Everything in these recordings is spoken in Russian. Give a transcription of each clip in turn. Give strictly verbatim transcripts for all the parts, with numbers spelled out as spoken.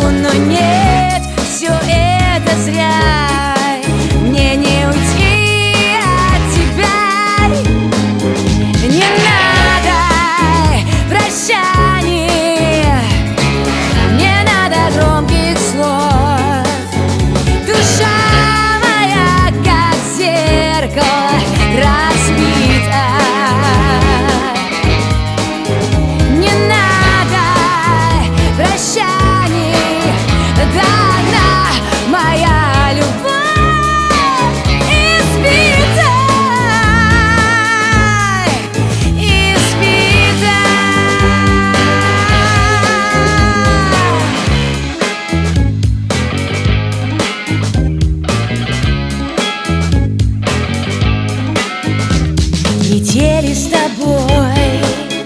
но нет, все это зря. Мне не уйти от тебя. Не надо прощаний, не надо громких слов. Душа моя, как зеркало, разбита. Не надо прощаний, да одна моя любовь избита, избита. Летели с тобой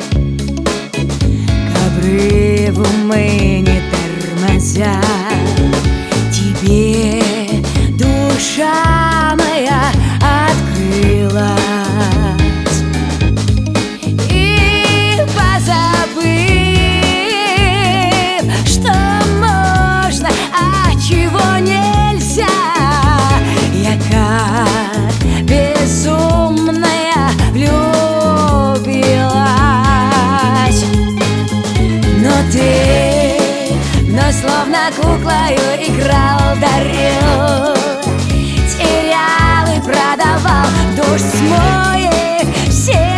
к обрыву мы, не тормозя. Тебе душа моя открылась, и позабыв, что можно, а чего нельзя, я как безумная влюбилась. Но ты вновь словно куклою играл, дарил, терял и продавал душ смоек все.